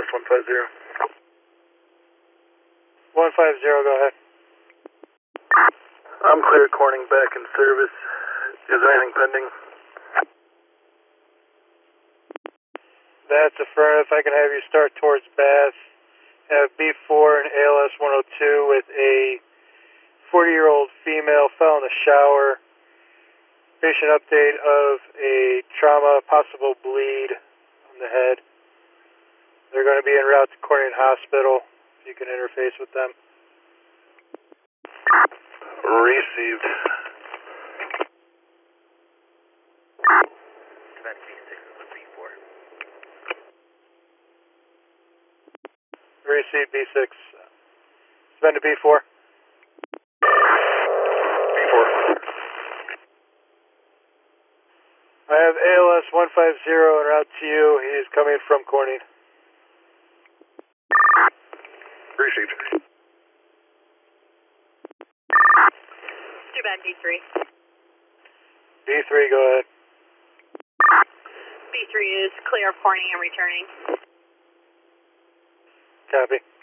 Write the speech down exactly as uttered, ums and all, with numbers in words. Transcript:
S one five zero. one five zero, go ahead. I'm clear, Corning back in service. Is there anything pending? That's affirmative. I can have you start towards Bath. Have B four and A L S one oh two with a forty-year-old female fell in the shower. Patient update of a trauma, possible bleed on the head. They're going to be en route to Corning Hospital. If you can interface with them. Received. Event B six is with B four. Receive B six. Spend to B four. B four. I have A L S one five zero en route to you. He is coming from Corning. Received. Bad B three. B three, go ahead. B three is clear of Corning and returning. Copy.